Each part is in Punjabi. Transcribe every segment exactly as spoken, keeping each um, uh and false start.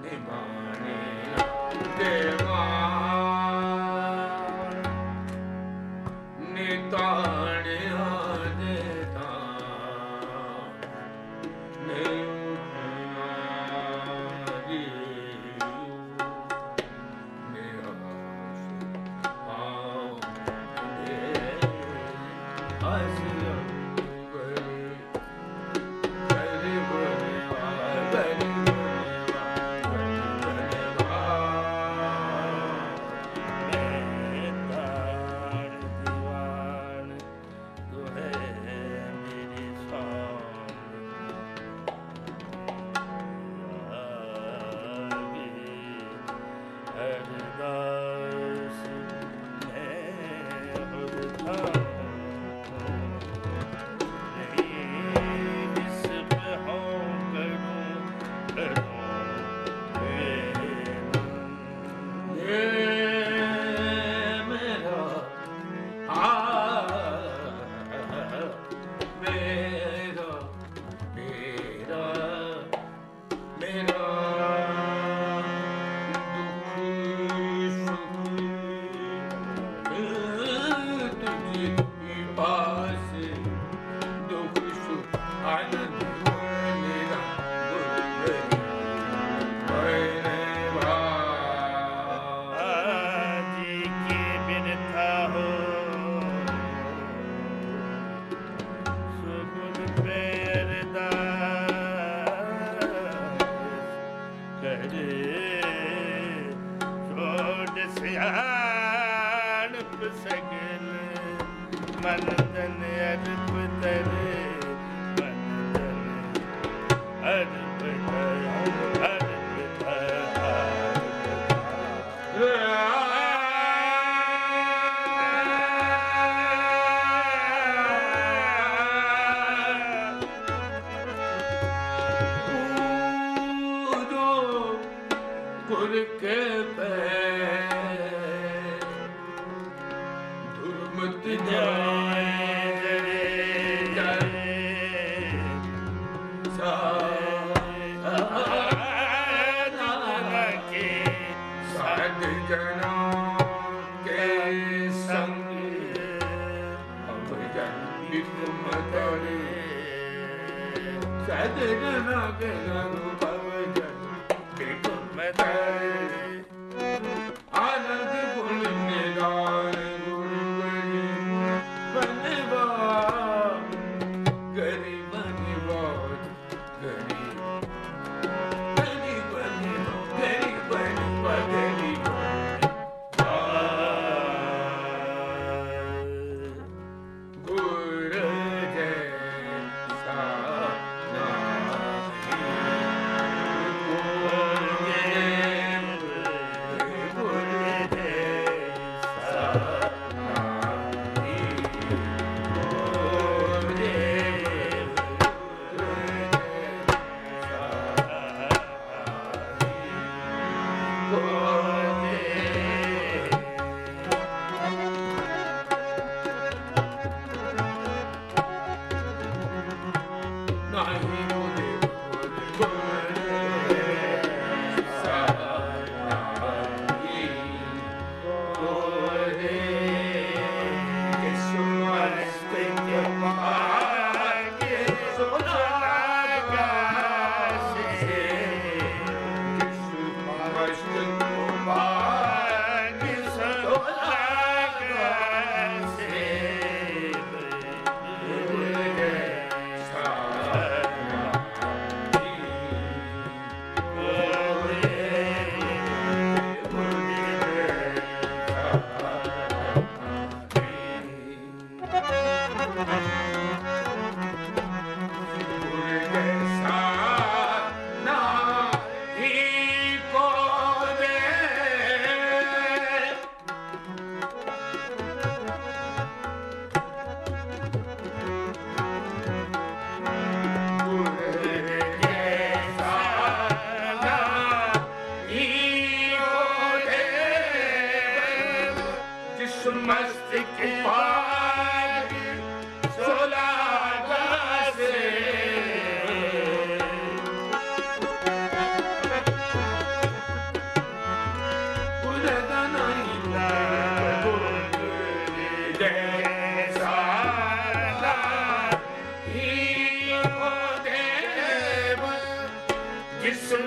ਆਨੰਦ ਗੁਣ ਨਿਦਾਨ ਗੁਰੂ ਜੀ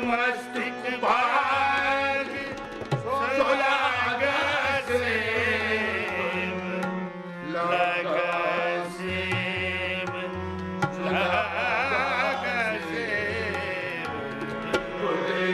मस्तिक भाग सोलागा से लगा सेब लगा सेब बोले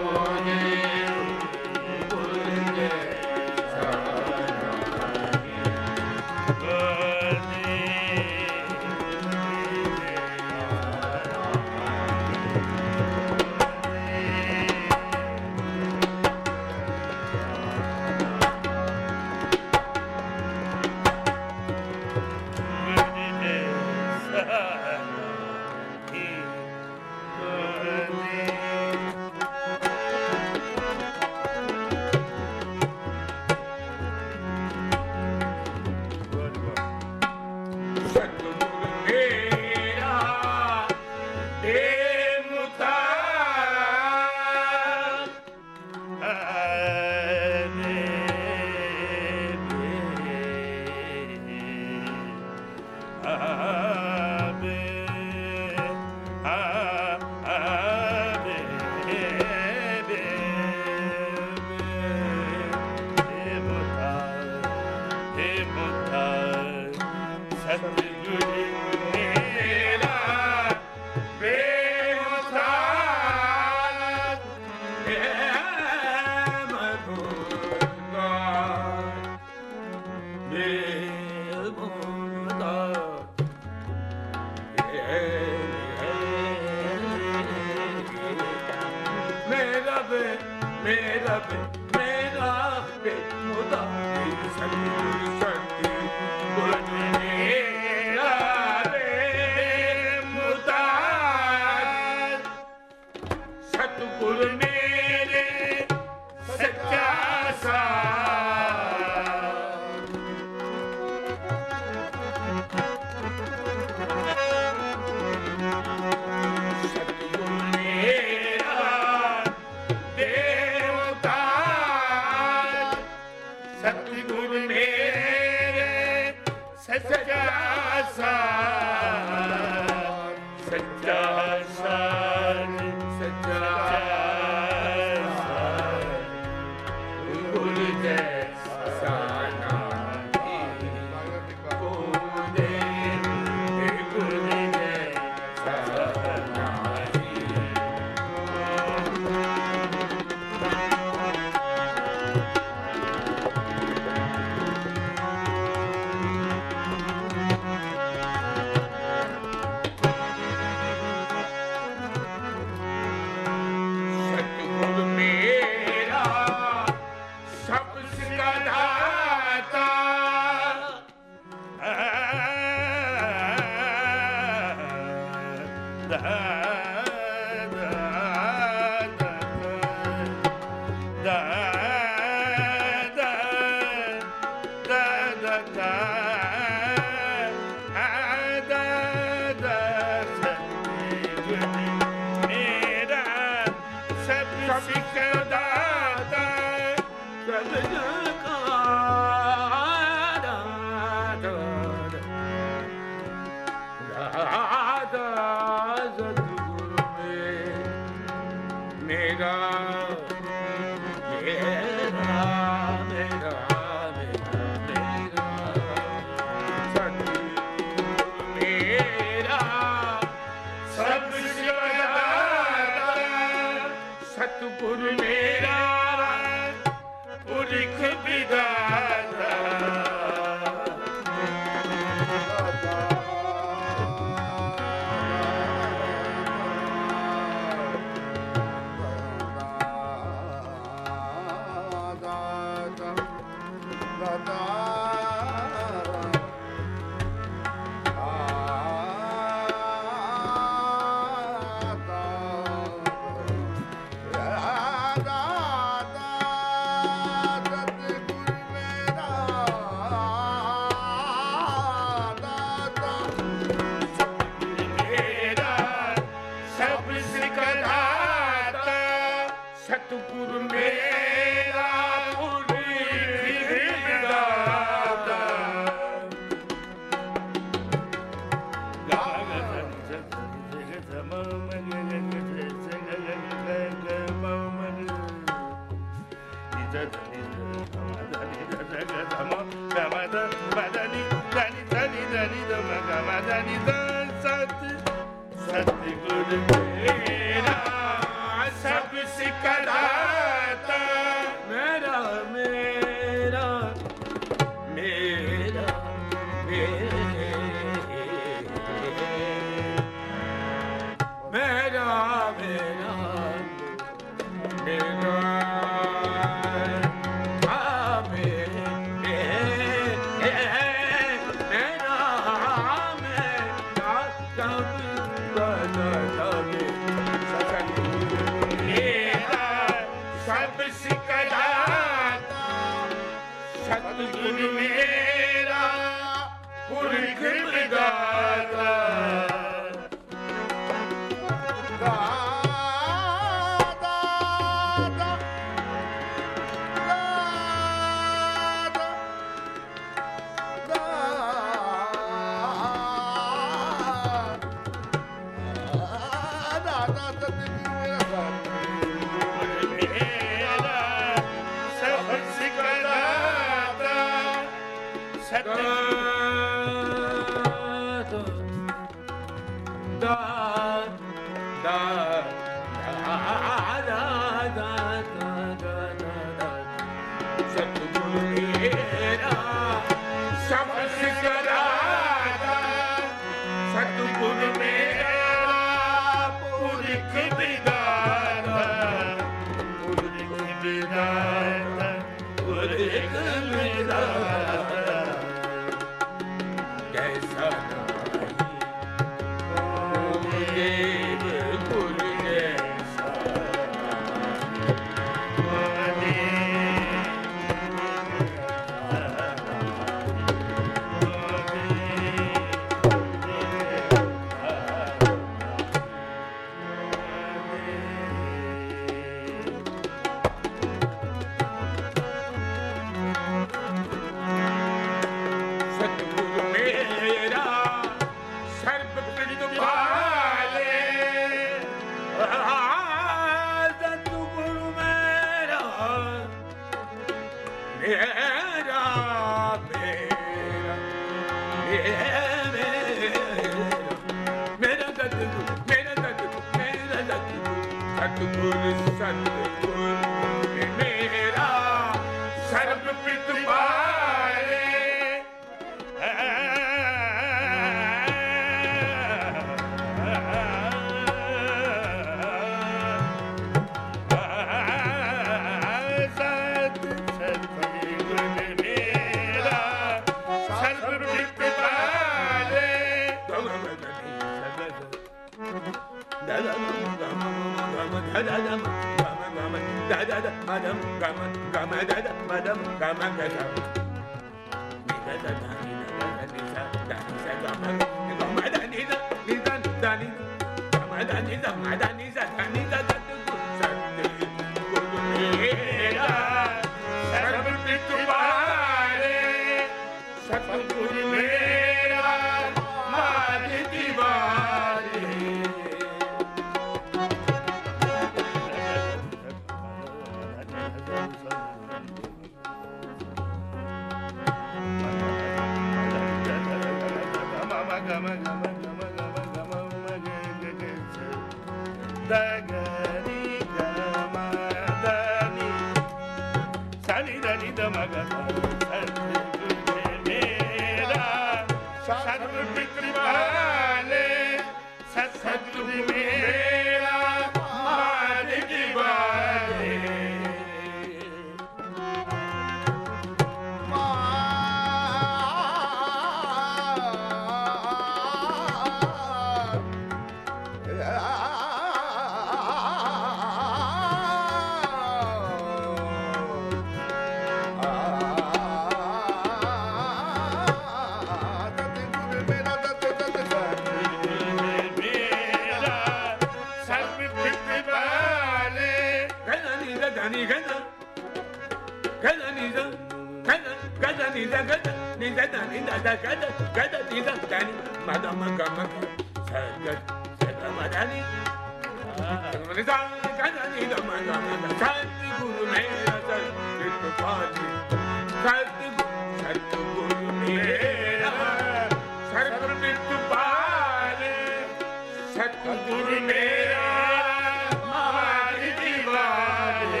ਸਤਿਗੁਰ ਮੇਰਾ ਮਾਰ ਦੀਵਾਲੇ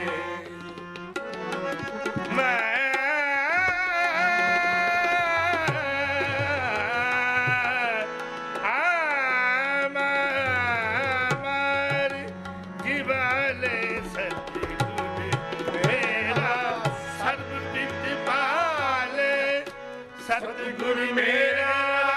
ਮੈਂ ਸਤਿਗੁਰ ਮੇਰਾ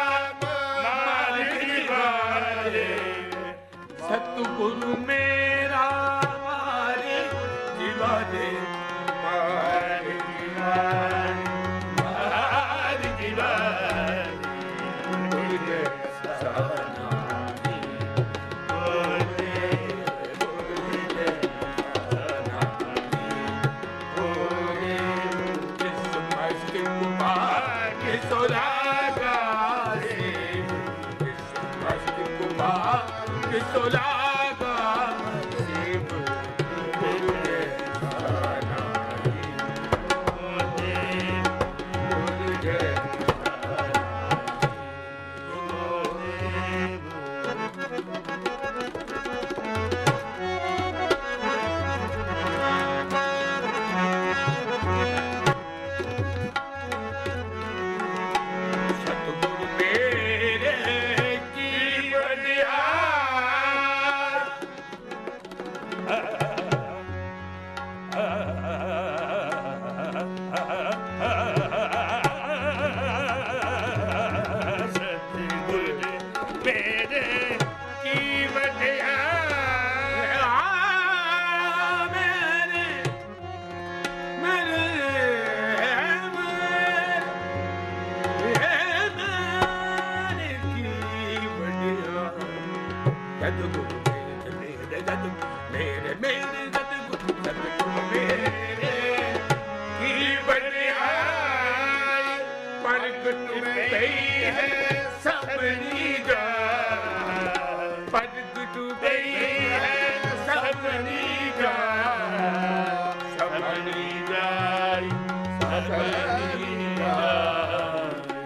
ਮਾਰ ਦੀਵਾਲੇ ਸਤਿਗੁਰ ਮੇਰਾ ਮਾਰ ਦੀਵਾਲੇ ਮਾਰ ਦੀਵਾਲੇ ਮਾਰ ਦੀਵਾਲੇ ਗੁਰੂ ਦੇ ਸਹਾਨਾਈ ਬੋਲੇ ਗੁਰੂ ਦੇ ਸਹਾਨਾਈ ਬੋਲੇ ਜਿਸ ਮਸਤ ਕੁਮਾਰ ਕਿਸੋਲਾਗਾ ਸੇ ਜਿਸ ਮਸਤ ਕੁਮਾਰ ਕਿਸੋਲਾਗਾ ਸੇ ਗੁਰੂ ਦੇ ਸਹਾਨਾਈ ਬੋਲੇ ਗੁਰੂ ਦੇ ਸਤਿਗੁਰ ਮੇਰੇ ਕੀ ਵਡਿਆਈ ਸਤਿਗੁਰ ਮੇਰੇ ਕੀ ਵਡਿਆਈ ਮੇਰੇ ਮੇਰੇ ਮੇਰੇ ਕੀ ਵਡਿਆ ਸਤਿਗੁਰ ਮੇਰੇ ਸਤਿਗੁਰ ਮੇਰੇ ਮੇਰੇ ਸਤਿਗੁਰ ਸਤਿਗੁਰ ਮੇਰੇ ਕੀ ਵਡਿਆਈ ਪ੍ਰਗਟ ਪਈ ਹੈ ਸਭਨੀ ਦਾ ਪ੍ਰਗਟ ਪਈ ਹੈ ਸਭਨੀ ਦਾ ਸਭਨੀ ਜਾਈ ਸਭਨੀ ਜਾਈ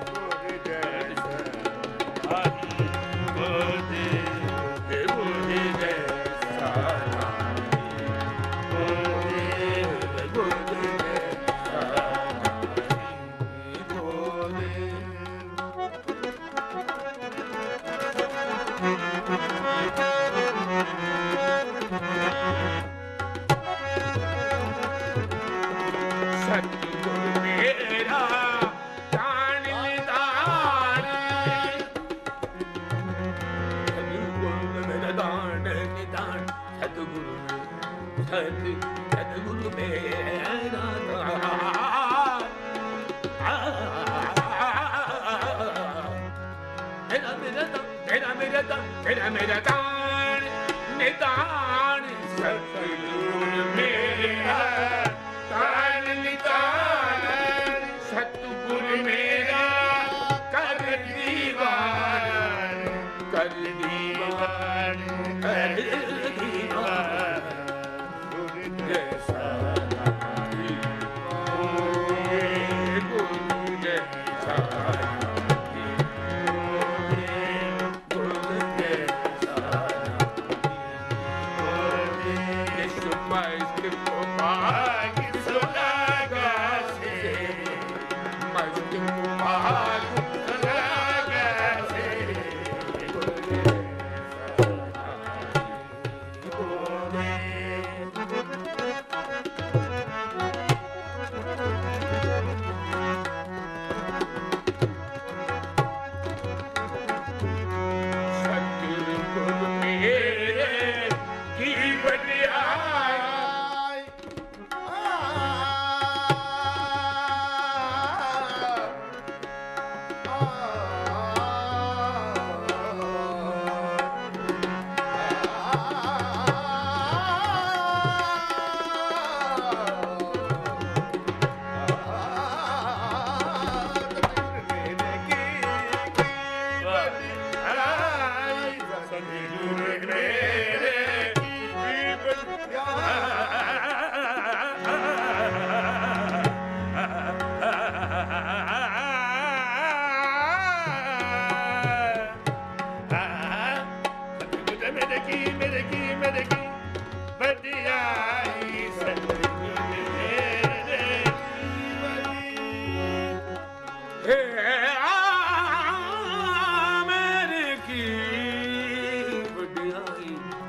ਆਹੀ ਬੋਦੇ ਬੋਲੇ ਦੇ ਸਾਨਾ ਬੋਦੇ ਬੋਲੇ ਦੇ ਸਾਨਾ ਬੋਦੇ ਸਤਿਗੁਰ ਮੇਰਾ ਦਾਨ ਨਿਦਾਨ ਸਤਿਗੁਰ ਮੇਰਾ ਦਾਨ ਨਿਦਾਨ ਸਤਿਗੁਰ ਸਤਿ ਸਤਿਗੁਰ ਮੇਰਾ ਦਾਨ ਮੇਰਾ ਮੇਰਾ ਦਾਨ ਮੇਰਾ ਮੇਰਾ ਦਾਨ ਮੇਰਾ ਮੇਰਾ ਦਾਨ ਨਿਦਾਨ ਸਤਿਗੁਰ ਮੇਰਾ ਦਾਨ ਨਿਦਾਨ ਸਤਿਗੁਰ ਮੇਰਾ ਕਰ ਦੀਵਾਨ ਕਰ ਦੀਵਾਨ ਕਰ ਦੀਵਾਨ ਗੁਰੂ ਸਾਨਾਈ ਗੁਰੂ ਦੇ ਸਾਨਾਈ ਗੁਰੂ ਦੇ ਸਾਨਾਈ ਜਿਸ ਮਸਤ ਕੁਮਾਰ ਸੁਨਾਗਾ ਸੇ ਮਸਤ ਕੁਮਾਰ ਸੁਨਾਗਾ ਸੇ ਗੁਰੂ ਦੇ ਸਾਨਾਈ ਮੇਰੇ ਕੀ ਮੇਰੇ ਕੀ ਮੇਰੇ ਕੀ ਵਡਿਆਈ ਸਤਿਗੁਰ ਮੇਰੇ ਕੀ ਵਡੀ ਏ ਆ ਮੇਰੇ ਕੀ ਵਡਿਆਈ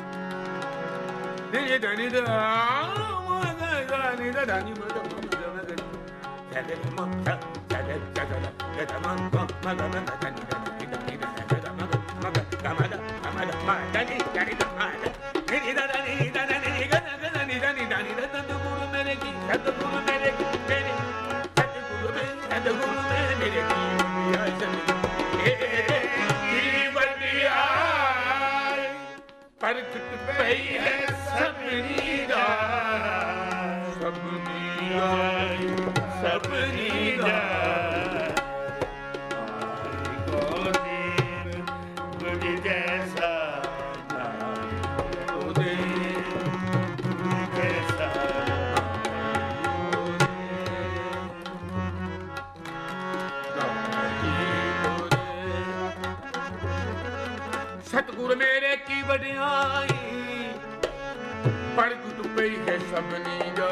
ਨੀ ਦਨੀ ਦਾ ਮਾ ਦਾ ਨੀ ਦਾ ਨੀ ਮਾ ਦਾ ਮਾ ਦਾ ਮਾ ਦਾ ਸਦੇ ਮਾ ਸਦੇ ਸਦੇ ਸਦੇ ਮਾ ਮਾ ਮਾ ਦਾ ਮਾ ਦਾ ਨੀ ਦਾ ਨੀ ਦਾ ਨੀ ਦਾ ਸਦੇ ਮਾ ਮਾ ਦਾ ਮਾ ਦਾ ਮਾ ਦਾ ਮਾ ਦਾ ਨੀ ਦਾ ਨੀ ਦਾ ਮਾ ਦਾ ਨੀ ਦਾ ਨੀ ਦਾ ਨੀ ਗਾ ਗਾ ਨੀ ਦਾ ਨੀ ਦਾ ਨੀ ਦਾ ਸਤਿਗੁਰ ਮੇਰੇ ਕੀ ਸਤਿਗੁਰ ਮੇਰੇ ਕੀ ਮੇਰੇ ਸਤਿਗੁਰ ਸਤਿਗੁਰ ਮੇਰੇ ਕੀ ਵਡਿਆਈ ਸਤਿਗੁਰ ਕੀ ਵਡਿਆਈ ਪ੍ਰਗਟ ਪਈ ਹੈ ਸਭਨੀ ਦਾ ਸਭਨੀ ਦਾ ਸਭਨੀ ਦਾ ਆਈ ਕੋ ਦੀਨ ਗੁਰ ਜੈਸਾ ਉਹਦੇ ਜੈਸਾ ਸਤਿਗੁਰ ਮੇਰੇ ਕੀ ਵਡਿਆਈ ਪ੍ਰਗਟ ਪਈ ਹੈ ਸਭਨੀ ਦਾ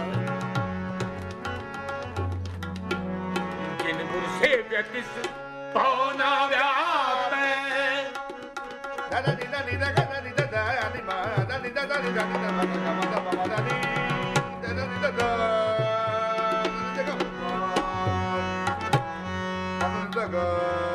ਜਿਨ ਗੁਰ ਸੇਵਿਆ ਤਿਸ ਪਉ ਨਾ ਵਿਆਪੈ ਦਾਦਾ ਨੀ ਦਾ ਨੀ ਦਾ ਗਾ ਨੀ ਦਾ ਦਾ ਨੀ ਮਾ ਦਾ ਨੀ ਦਾ ਦਾ ਨੀ ਦਾ ਨੀ ਦਾ ਮਾ ਦਾ ਮਾ ਦਾ ਮਾ ਦਾ ਨੀ ਦਾ ਦਾ ਨੀ ਦਾ ਦਾ ਨੀ ਦਾ ਗਾ ਮਾ ਦਾ ਗਾ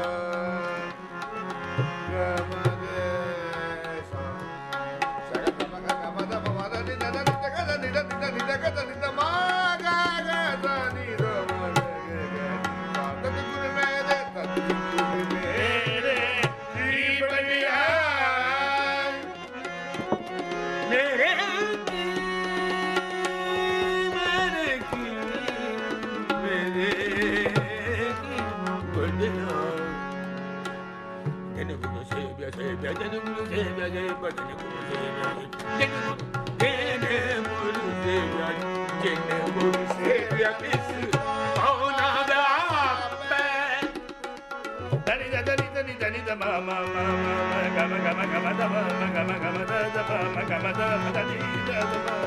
ਗਾ ਮਾ ਦੇ ਸਾ ਸਾ ਗਾ ਮਾ ਗਾ ਮਾ ਦਾ ਮਾ ਦਾ ਨੀ ਦਾ ਦਾ ਨੀ ਦਾ ਗਾ ਨੀ ਦਾ ਨੀ ਦਾ ਨੀ ਦਾ ਗਾ ਨੀ ਦਾ ਮਾ ਗਾ ਗਾ ਦਾ ਨੀ ਦਾ ਮਾ ਗਾ ਗਾ ਸਤਿਗੁਰ ਮੇਰੇ ਸਤਿਗੁਰ ਮੇਰੇ ਕੀ ਵਡਿਆਈ ਮੇਰੇ ਕੀ ਮੇਰੇ ਕੀ ਮੇਰੇ ਕੀ ਵਡਿਆਈ ਜਿਨ ਗੁਰੂ ਸੇਵਿਆ ਸੇਵਿਆ ਜਿਨ ਗੁਰੂ ਸੇਵਿਆ ਸੇਵਿਆ ਜਿਨ ਗੁਰੂ ਸੇਵਿਆ ਜਿਨ ਗੁਰੂ ਸੇਵਿਆ ਜਿਨ ਗੁਰੂ ਸੇਵਿਆ ਤਿਸ ਪਉ ਨਾ ਵਿਆਪੈ Dani da dani dani dani da ma ma ma ma ma ga ma ga ma ga ma da ma ma ga ma ga ma da da ma ma ga ma da ma da ni da da ma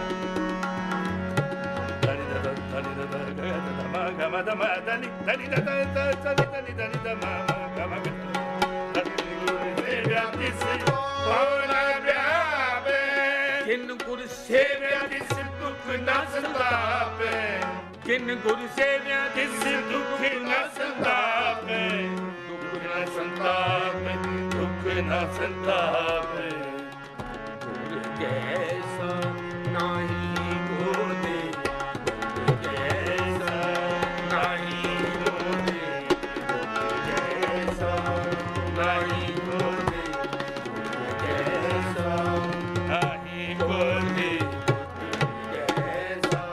dani da da dani da da ga da da ma ga ma da ma dani dani da da da dani dani dani da ma ma ga ma ga dani se vyati se pavna vyaape ਜਿਨ ਗੁਰ se ਸੇਵਿਆ vyati se dukh na santape ਜਿਨ ਗੁਰ ਸੇਵਿਆ kis dukh na santape dukh na santape dukh na santape ਗੁਰ ਜੈਸਾ ਨਾਹੀ ਕੋਤੇ ਗੁਰ ਜੈਸਾ ਨਾਹੀ ਕੋਤੇ ਗੁਰ ਜੈਸਾ ਨਾਹੀ ਕੋਤੇ ਗੁਰ ਜੈਸਾ nahi koti ਜੈਸਾ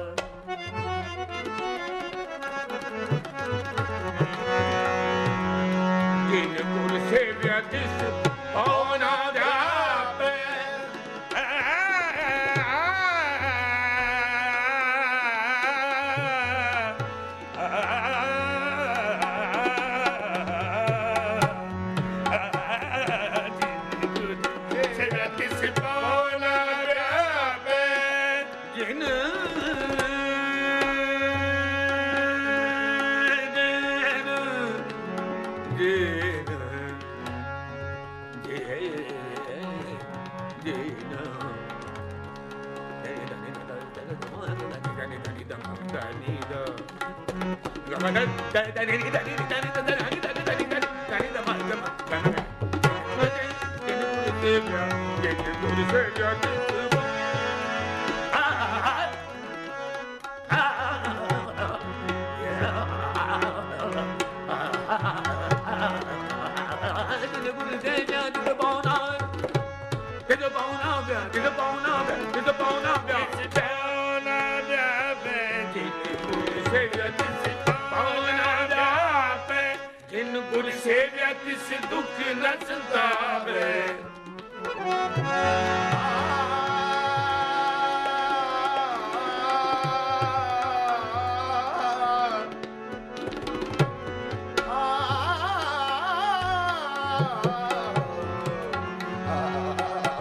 ਜਿਨ ਗੁਰ ਸੇਵਿਆ ਤਿਸ ਪਉ ਨਾ ਵਿਆਪੈ ਜਿਨ ਜਿਨ ਗੁਰ ਸੇਵਿਆ ਤਿਸ ਦੁਖ ਨ ਸੰਤਾਪੈ ah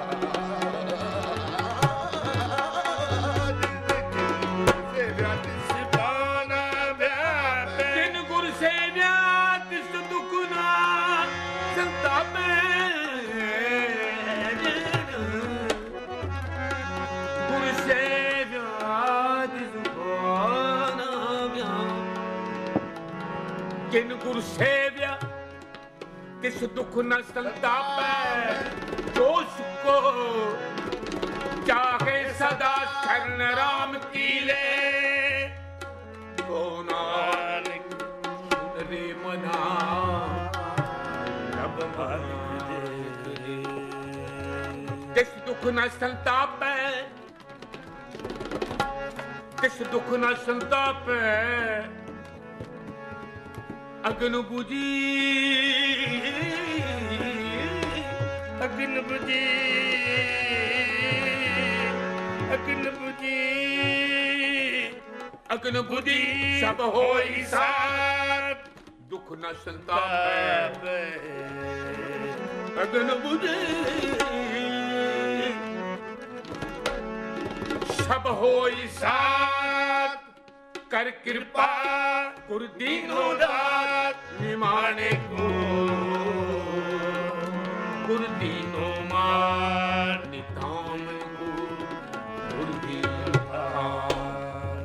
जिन गुरु सेव्या तिस दुख न संतापै, जो सुको चाहे सदा शरण राम की ले। को नानक सुन रे मना रब मालिक दे, तिस दुख न संतापै, तिस दुख न संतापै। अग्न बुझी अग्न बुझी अग्न बुझी अग्न बुझी सब होई साथ, दुख न संतापै। अग्न बुझी सब होई साथ, कर कृपा गुरु दीनो दात। निमाने को गुरु दीनो मार, निताम को गुरु दीनो मार।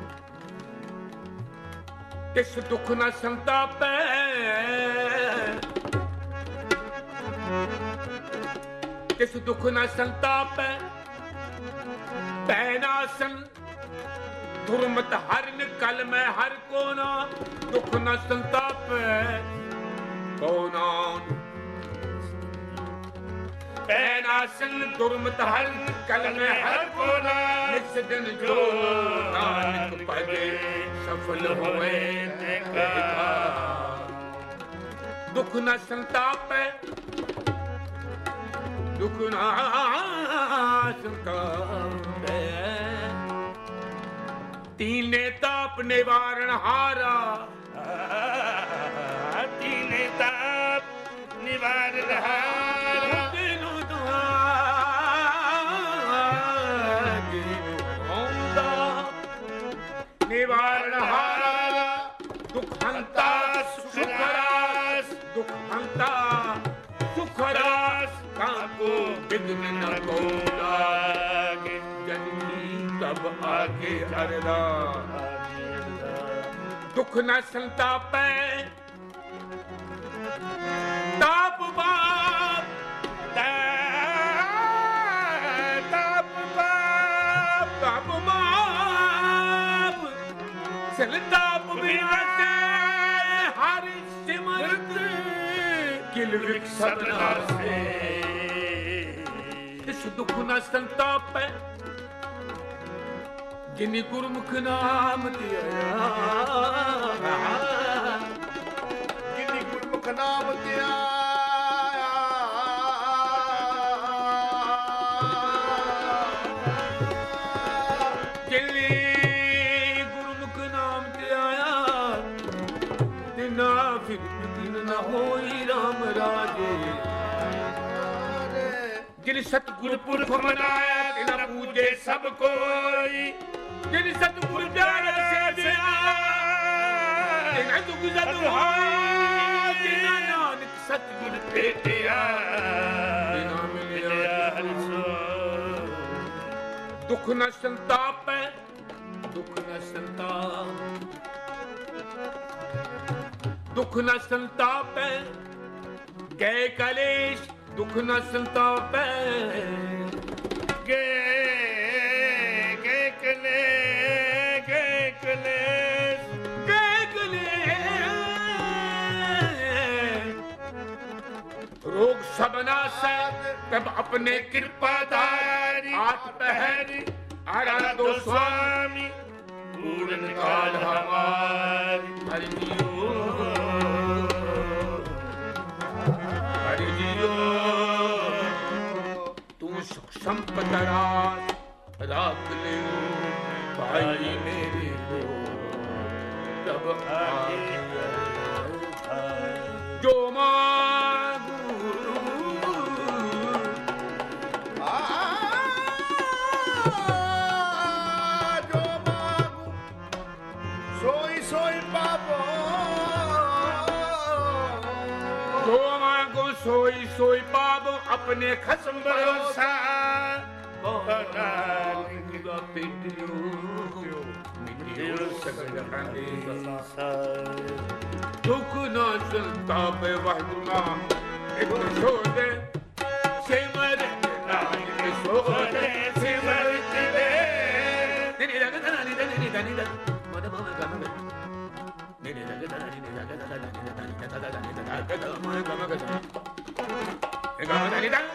तिस दुख न संतापै, तिस दुख न संतापै। पैनासन दुर्मत हर निकल में हर कोना, दुख न संतापै कोना। पैनासन दुर्मत हर निकल में हर कोना, निस दिन जो नानक पदे सफल होए देखा। दुख न संतापै, दुख न संतापै। तीने ताप निवारण हारा, तीने ताप निवारण हारा। तीनों निवारण हारा, दुखहंता सुखरास, दुखहंता सुखरास। काको विघ्न न को लागे, जननी तब आगे हरदा। दुख न संतापै, ताप बाप ताप बाप ताप बाप। संताप विनाशे हरि सिमरत, किल विकसत नासे। इस दुख न संतापै, जिन्नी गुरमुख नाम दिया, जिन्नी गुरमुख नाम दिया। जिन्नी गुरमुख नाम दिया, तिना फिर दिन न होई राम राजे। जिन सतगुरु पुरख मनाया, तिना पूजे सब कोई। जिन सतगुरु प्यार सेव्या, तिना दुख जद होई। जिना नानक सतगुरु भेटिया, तिना मिलिया हरि सो। दुख न संतापै, दुख न संताप, दुख न संतापै। गए कलेश दुख न संतापै, गए गए कले गए कलेश गए कलेश। रोग सब नासै, तब अपने कृपा धारी। आठ पहर आराधो स्वामी, पूर्ण काल हमारी। हरि जियो हरि जियो, तू सुख संपद राज राख ले भाई मेरे को। तब आगे जो मांगू, जो मांगू सोई सोई पाबो। जो मांगो सोई सोई पाबो, अपने खसम भरोसा। बना पिटियो ਦੁੱਖ ਨਾ ਸੰਤਾਪੇ ਵਾਹਿਗੁਰੂ ਇੱਕ ਸੋਦੇ ਸਿਮਰ ਨਾਨਕ ਸੋਦੇ ਸਿਮਰ ਤੇ ਨਿਨੀ ਰਗ ਤਨੀ ਤਨੀ ਤਨੀ ਤਨੀ ਮਦ ਮਮ ਗਮ ਨਿਨੀ ਰਗ ਤਨੀ ਨਿਨੀ ਰਗ ਤਨੀ ਤਨੀ ਤਨੀ ਤਨੀ ਤਨੀ ਤਨੀ ਤਨੀ ਤਨੀ ਤਨੀ